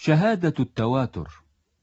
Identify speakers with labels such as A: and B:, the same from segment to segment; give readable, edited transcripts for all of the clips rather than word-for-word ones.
A: شهادة التواتر.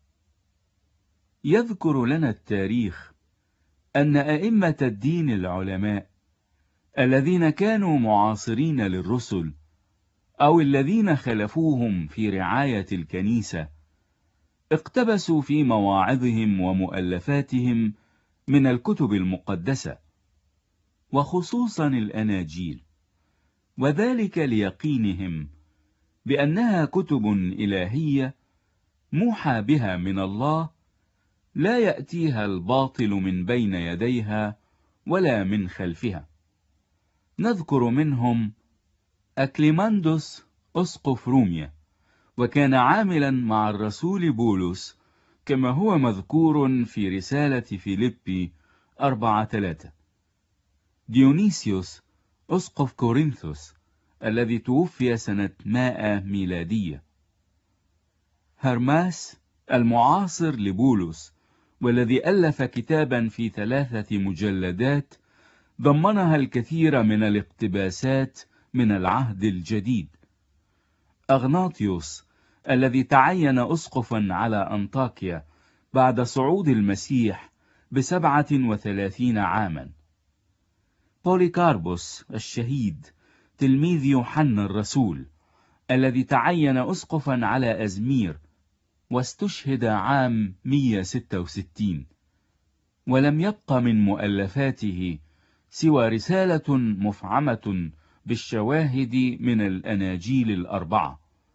A: يذكر لنا التاريخ أن أئمة الدين العلماء الذين كانوا معاصرين للرسل أو الذين خلفوهم في رعاية الكنيسة اقتبسوا في مواعظهم ومؤلفاتهم من الكتب المقدسة، وخصوصا الأناجيل، وذلك ليقينهم بأنها كتب إلهية موحى بها من الله، لا يأتيها الباطل من بين يديها ولا من خلفها. نذكر منهم أكليماندوس أسقف روميا، وكان عاملا مع الرسول بولس كما هو مذكور في رسالة فيليبي 4:3. ديونيسيوس أسقف كورنثوس الذي توفي سنة 100 ميلادية. هرماس المعاصر لبولس، والذي ألف كتابا في 3 مجلدات ضمنها الكثير من الاقتباسات من العهد الجديد. أغناطيوس الذي تعين أسقفا على أنطاكيا بعد صعود المسيح ب37 عاما. بوليكاربوس الشهيد تلميذ يوحنا الرسول الذي تعين أسقفا على أزمير واستشهد عام 166، ولم يبق من مؤلفاته سوى رسالة مفعمة بالشواهد من الأناجيل ال4.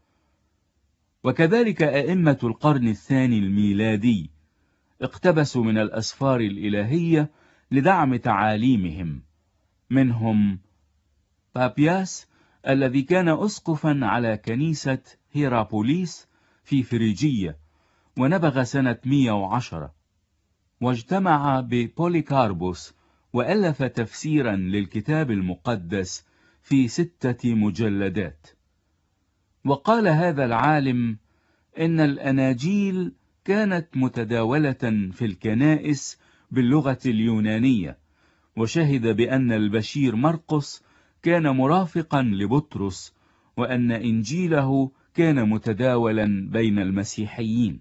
A: وكذلك أئمة القرن الثاني الميلادي اقتبسوا من الأسفار الإلهية لدعم تعاليمهم، منهم بابياس الذي كان أسقفا على كنيسة هيرابوليس في فريجية ونبغ سنة 110، واجتمع ببوليكاربوس وألف تفسيرا للكتاب المقدس في 6 مجلدات. وقال هذا العالم إن الأناجيل كانت متداولة في الكنائس باللغة اليونانية، وشهد بأن البشير مرقس كان مرافقا لبطرس، وأن إنجيله كان متداولا بين المسيحيين.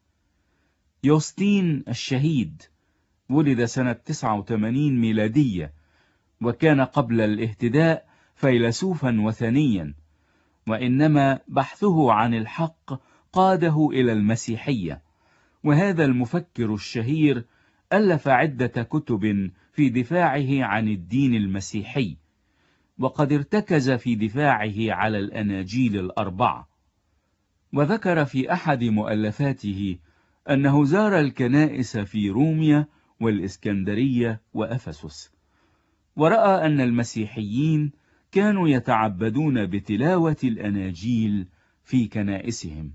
A: يوستين الشهيد ولد سنة 89 ميلادية، وكان قبل الاهتداء فيلسوفا وثنيا، وإنما بحثه عن الحق قاده إلى المسيحية. وهذا المفكر الشهير ألف عدة كتب في دفاعه عن الدين المسيحي، وقد ارتكز في دفاعه على الأناجيل ال4. وذكر في أحد مؤلفاته أنه زار الكنائس في روميا والإسكندرية وأفسس، ورأى أن المسيحيين كانوا يتعبدون بتلاوة الأناجيل في كنائسهم.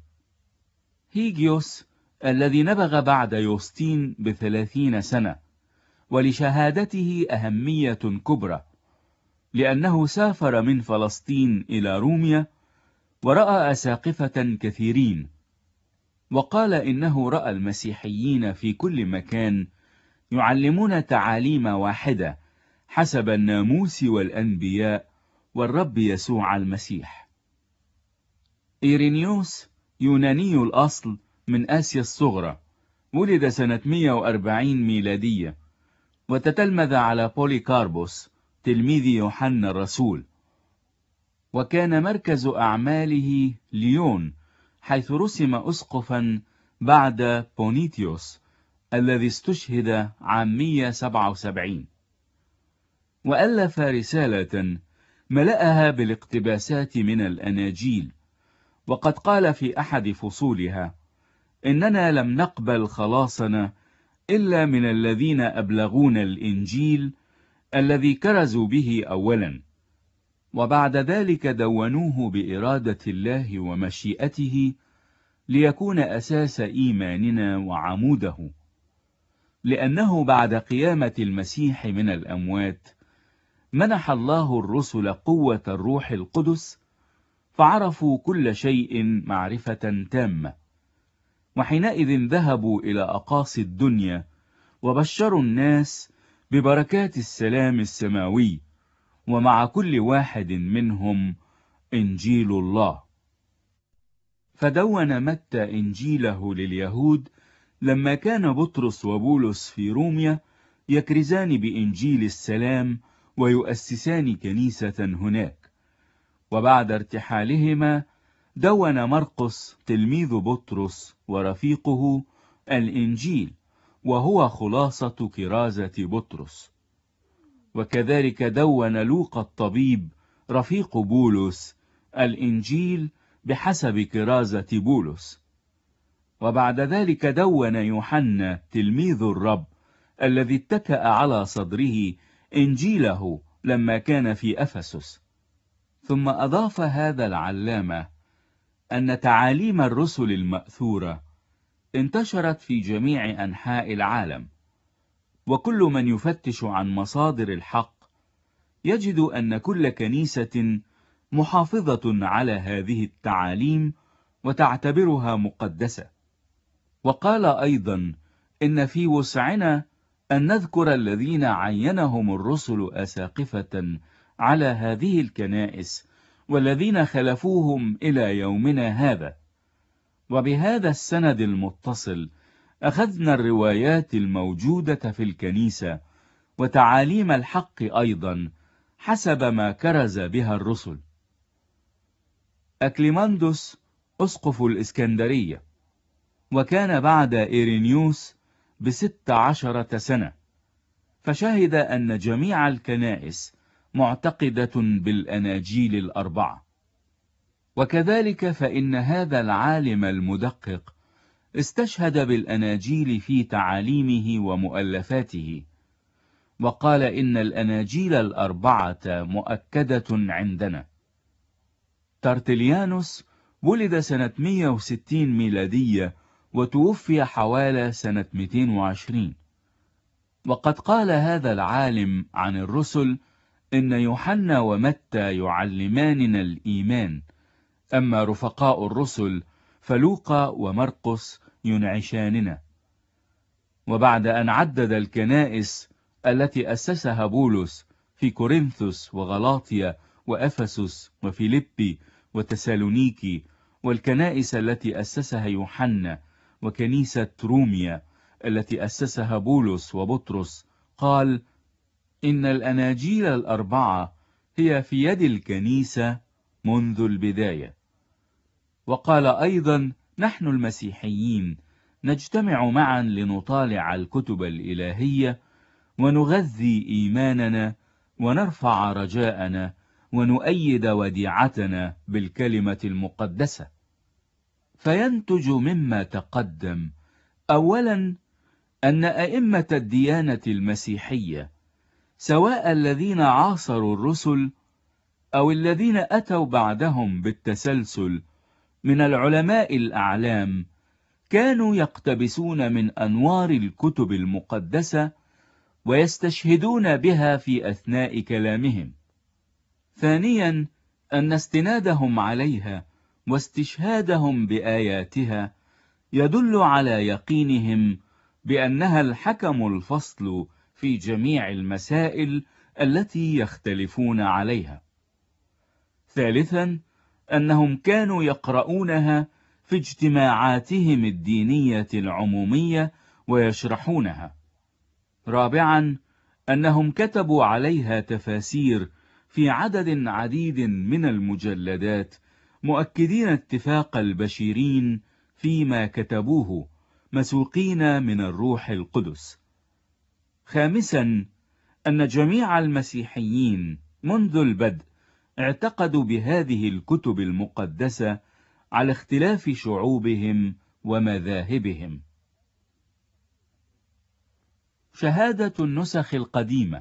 A: هيجيوس الذي نبغ بعد يوستين ب30 سنة، ولشهادته أهمية كبرى، لأنه سافر من فلسطين إلى روميا ورأى أساقفة كثيرين، وقال إنه رأى المسيحيين في كل مكان يعلمون تعاليم واحدة حسب الناموس والأنبياء والرب يسوع المسيح. إيرينيوس يوناني الأصل من آسيا الصغرى، ولد سنة 140 ميلادية، وتتلمذ على بوليكاربوس تلميذ يوحنا الرسول، وكان مركز أعماله ليون، حيث رسم أسقفا بعد بونيتيوس الذي استشهد عام 177. وألف رسالة ملأها بالاقتباسات من الأناجيل، وقد قال في أحد فصولها: إننا لم نقبل خلاصنا إلا من الذين أبلغونا الإنجيل الذي كرزوا به أولا، وبعد ذلك دونوه بإرادة الله ومشيئته ليكون أساس إيماننا وعموده. لأنه بعد قيامة المسيح من الأموات منح الله الرسل قوة الروح القدس، فعرفوا كل شيء معرفة تامة، وحينئذ ذهبوا إلى أقاصي الدنيا وبشروا الناس ببركات السلام السماوي، ومع كل واحد منهم إنجيل الله. فدون متى إنجيله لليهود لما كان بطرس وبولس في روميا يكرزان بإنجيل السلام ويؤسسان كنيسة هناك. وبعد ارتحالهما دون مرقس تلميذ بطرس ورفيقه الإنجيل، وهو خلاصة كرازة بطرس. وكذلك دون لوقا الطبيب رفيق بولس الإنجيل بحسب كرازة بولس. وبعد ذلك دون يوحنا تلميذ الرب الذي اتكأ على صدره إنجيله لما كان في أفسس. ثم أضاف هذا العلامة أن تعاليم الرسل المأثورة انتشرت في جميع أنحاء العالم، وكل من يفتش عن مصادر الحق يجد أن كل كنيسة محافظة على هذه التعاليم وتعتبرها مقدسة. وقال أيضا إن في وسعنا أن نذكر الذين عينهم الرسل أساقفة على هذه الكنائس والذين خلفوهم إلى يومنا هذا. وبهذا السند المتصل أخذنا الروايات الموجودة في الكنيسة وتعاليم الحق أيضا حسب ما كرز بها الرسل. أكليماندوس أسقف الإسكندرية، وكان بعد إيرينيوس ب16 سنة، فشهد أن جميع الكنائس معتقدة بالأناجيل الأربعة. وكذلك فإن هذا العالم المدقق استشهد بالأناجيل في تعاليمه ومؤلفاته، وقال إن الأناجيل الأربعة مؤكدة عندنا. ترتليانوس ولد سنة 160 ميلادية وتوفي حوالي سنة 220. وقد قال هذا العالم عن الرسل إن يوحنا ومتى يعلماننا الإيمان، أما رفقاء الرسل فلوقا ومرقس ينعشاننا. وبعد أن عدد الكنائس التي أسسها بولس في كورنثوس وغلاطيا وأفسس وفيليبي وتسالونيكي، والكنائس التي أسسها يوحنا، وكنيسة روميا التي أسسها بولس وبطرس، قال إن الأناجيل الأربعة هي في يد الكنيسة منذ البداية. وقال أيضا نحن المسيحيين نجتمع معا لنطالع الكتب الإلهية ونغذي إيماننا ونرفع رجاءنا ونؤيد وديعتنا بالكلمة المقدسة. فينتج مما تقدم أولا أن أئمة الديانة المسيحية، سواء الذين عاصروا الرسل أو الذين أتوا بعدهم بالتسلسل من العلماء الأعلام، كانوا يقتبسون من أنوار الكتب المقدسة ويستشهدون بها في أثناء كلامهم. ثانيا أن استنادهم عليها واستشهادهم بآياتها يدل على يقينهم بأنها الحكم الفصل في جميع المسائل التي يختلفون عليها. ثالثا أنهم كانوا يقرؤونها في اجتماعاتهم الدينية العمومية ويشرحونها. رابعا أنهم كتبوا عليها تفاسير في عدد عديد من المجلدات، مؤكدين اتفاق البشيرين فيما كتبوه، مسوقين من الروح القدس. خامسا أن جميع المسيحيين منذ البدء اعتقدوا بهذه الكتب المقدسة على اختلاف شعوبهم ومذاهبهم. شهادة النسخ القديمة.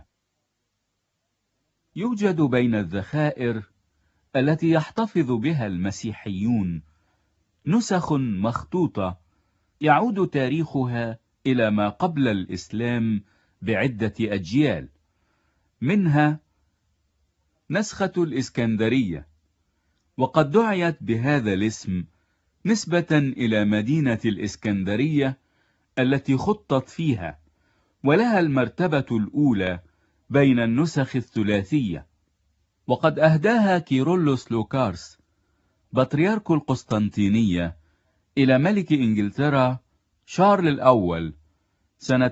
A: يوجد بين الذخائر التي يحتفظ بها المسيحيون نسخ مخطوطة يعود تاريخها إلى ما قبل الإسلام بعدة أجيال، منها نسخة الإسكندرية، وقد دعيت بهذا الاسم نسبة إلى مدينة الإسكندرية التي خطت فيها، ولها المرتبة الأولى بين النسخ الثلاثية. وقد أهداها كيرلس لوكارس بطريرك القسطنطينية إلى ملك إنجلترا شارل الأول سنة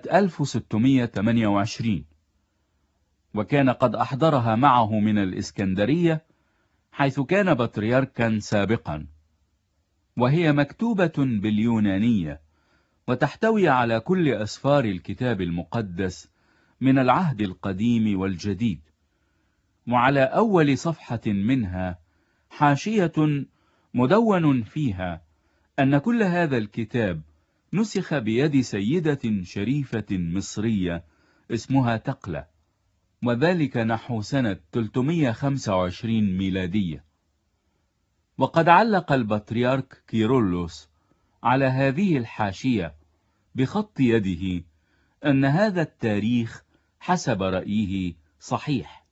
A: 1628، وكان قد أحضرها معه من الإسكندرية حيث كان بطريركا سابقا، وهي مكتوبة باليونانية وتحتوي على كل أسفار الكتاب المقدس من العهد القديم والجديد، وعلى أول صفحة منها حاشية مدون فيها أن كل هذا الكتاب نسخ بيد سيدة شريفة مصرية اسمها تقلة، وذلك نحو سنة 325 ميلادية. وقد علق البطريرك كيرلس على هذه الحاشية بخط يده أن هذا التاريخ حسب رأيه صحيح.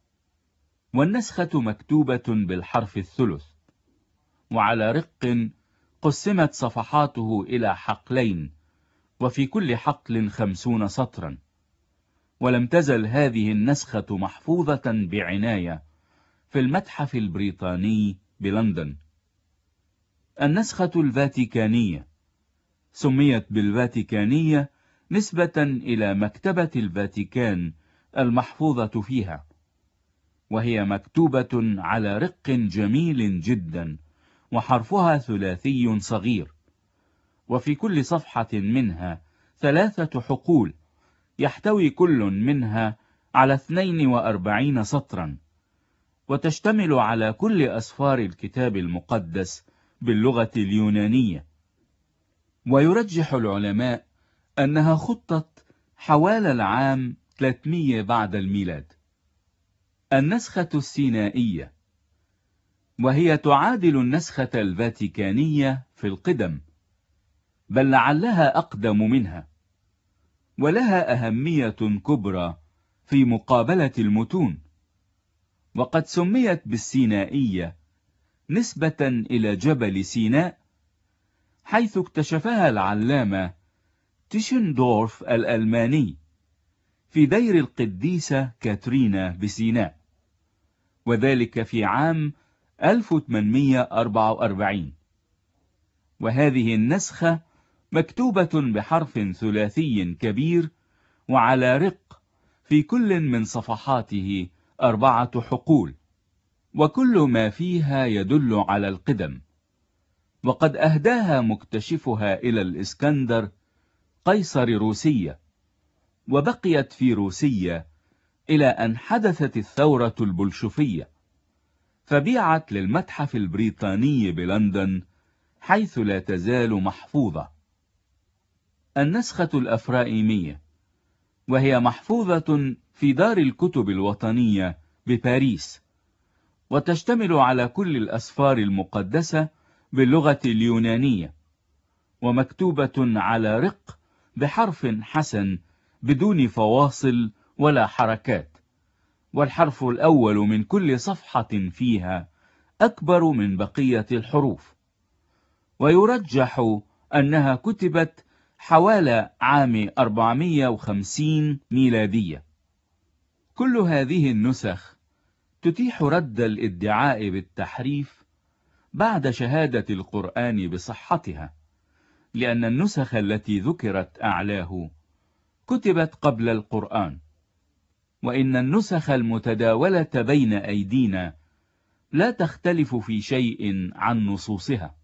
A: والنسخة مكتوبة بالحرف الثلث، وعلى رق قسمت صفحاته إلى حقلين، وفي كل حقل 50 سطرا. ولم تزل هذه النسخة محفوظة بعناية في المتحف البريطاني بلندن. النسخة الفاتيكانية سميت بالفاتيكانية نسبة إلى مكتبة الفاتيكان المحفوظة فيها، وهي مكتوبة على رق جميل جدا، وحرفها ثلاثي صغير، وفي كل صفحة منها 3 حقول، يحتوي كل منها على 42 سطرا، وتشتمل على كل أسفار الكتاب المقدس باللغة اليونانية. ويرجح العلماء أنها خطت حوالي العام 300 بعد الميلاد. النسخة السينائية، وهي تعادل النسخة الفاتيكانية في القدم، بل لعلها أقدم منها، ولها أهمية كبرى في مقابلة المتون. وقد سميت بالسينائية نسبة إلى جبل سيناء، حيث اكتشفها العلامة تيشندورف الألماني في دير القديسة كاترينا بسيناء، وذلك في عام 1844. وهذه النسخة مكتوبة بحرف ثلاثي كبير، وعلى رق في كل من صفحاته 4 حقول، وكل ما فيها يدل على القدم. وقد أهداها مكتشفها إلى الإسكندر قيصر روسيا، وبقيت في روسيا إلى أن حدثت الثورة البلشفية، فبيعت للمتحف البريطاني بلندن حيث لا تزال محفوظة. النسخة الأفرائيمية، وهي محفوظة في دار الكتب الوطنية بباريس، وتشتمل على كل الأسفار المقدسة باللغة اليونانية، ومكتوبة على رق بحرف حسن بدون فواصل ولا حركات، والحرف الأول من كل صفحة فيها أكبر من بقية الحروف. ويرجح أنها كتبت حوالي عام 450 ميلادية. كل هذه النسخ تتيح رد الادعاء بالتحريف بعد شهادة القرآن بصحتها، لأن النسخ التي ذكرت أعلاه كتبت قبل القرآن، وإن النسخ المتداولة بين أيدينا لا تختلف في شيء عن نصوصها.